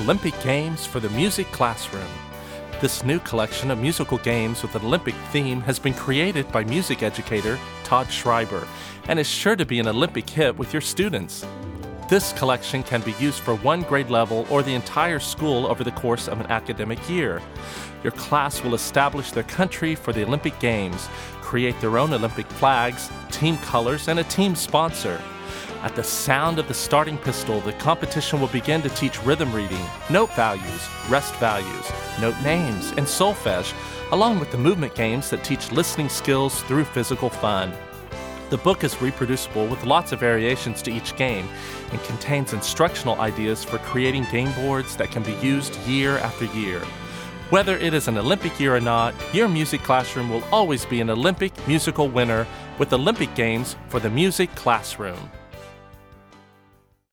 Olympic Games for the Music Classroom. This new collection of musical games with an Olympic theme has been created by music educator Todd Schreiber and is sure to be an Olympic hit with your students. This collection can be used for one grade level or the entire school over the course of an academic year. Your class will establish their country for the Olympic Games, create their own Olympic flags, team colors, and a team sponsor. At the sound of the starting pistol, the competition will begin to teach rhythm reading, note values, rest values, note names, and solfege, along with the movement games that teach listening skills through physical fun. The book is reproducible with lots of variations to each game and contains instructional ideas for creating game boards that can be used year after year. Whether it is an Olympic year or not, your music classroom will always be an Olympic musical winner with Olympic Games for the Music Classroom.